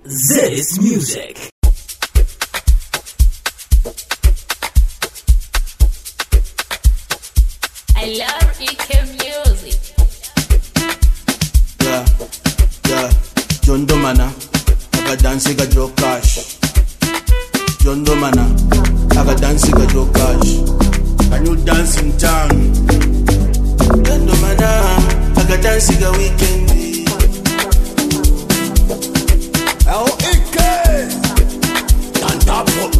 This music. I love EK music. Yeah, John Domana, I got dancing got your cash. John Domana, I got dancing got your cash. Can you dance in town? John Domana, I got dancing a weekend. L.E.K. On top of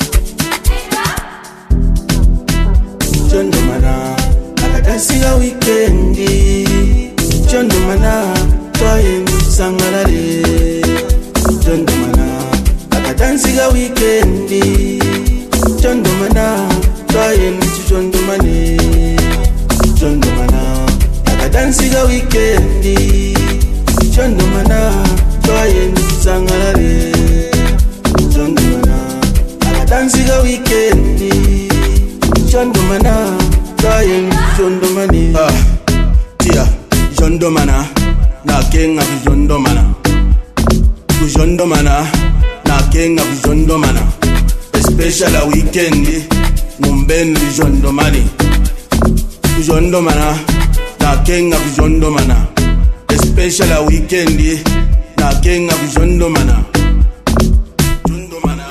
John Domana, I got dancing a weekend. John Domana, toyin sangarare. John Domana, I got dancing a weekend. John Domana, toyin John Domane. John Domana, I got dancing a weekend. John Domana, toyin sangarare. John Domana, I got dancing a weekend. John Domana, toyin John Domane. Tia, John Domana, na king of John Domana. To John Domana, na king of John Domana. A special weekend, Mumben John Domani. To John Domana, na king of John Domana. A special weekend, na king of John Domana. John Domana,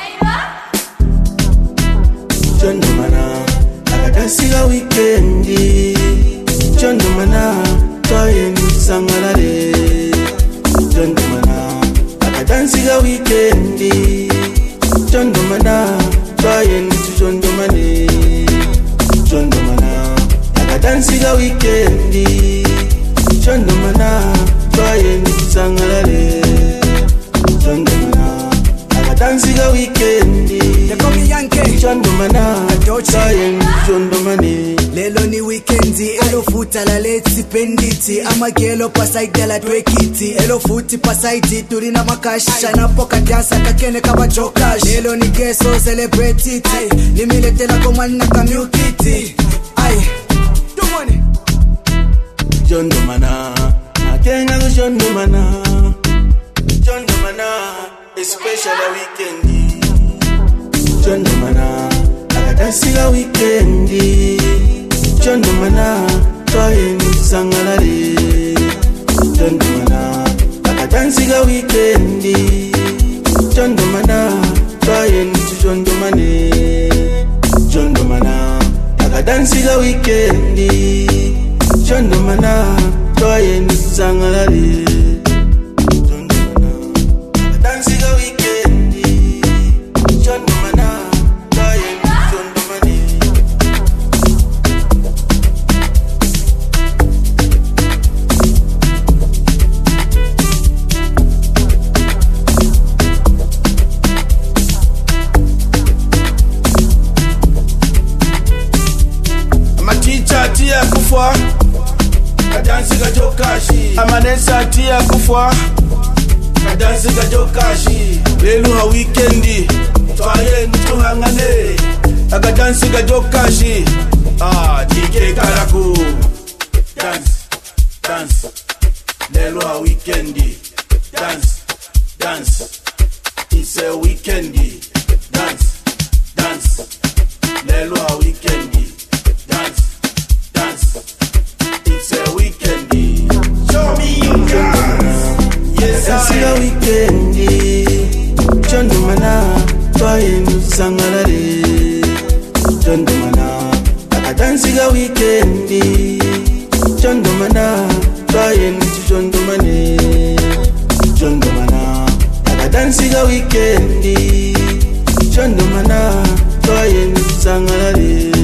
John Domana, I got dancing a weekend. John Domana, toyin sangarare. John Domana, I got dancing a weekend. John Domana, toyin John Domane. John Domana, I got dancing a weekend. John Domana, toyin sangarare. John Domana, I got dancing a weekend. They call me Yankee. John Domana, toyin John Domane. Lelo ni weekendi, elo futa la leti penditi. Ama gelo pasaiti la dwekiti. Elo futi pasaiti, turina makasha. Na poka dansa kakene kaba jokash. Lelo ni geso celebrate iti. Nimilete la komana kamyukiti. Ay, do money. John Domana, na kenga go John Domana. John Domana, a special weekend. John Domana, I got dancing a weekend. John Domana, toyin sangarare. John Domana, I got dancing a weekend. John Domana, toyin John Domane. John Domana, I got dancing a weekend. John Domana, toyin sangarare. John Domana, I got dancing a weekend. John Domana, toyin John Domane. Tia kufwa kadansi ga jokashi amanesa tia kufwa kadansi ga jokashi lelu ha weekendi twaye ntuhangane akadansi ga jokashi DK Karaku dance lelu ha weekendi dance it's a weekendi dance lelu ha weekendi dance it's a weekend. Show me you dance. Yes, it's a weekend. John Domana, toyin sangarare. John Domana, I got dancing a weekend. John Domana, toyin John Domane. John Domana, I got dancing a weekend. John Domana, toyin sangarare.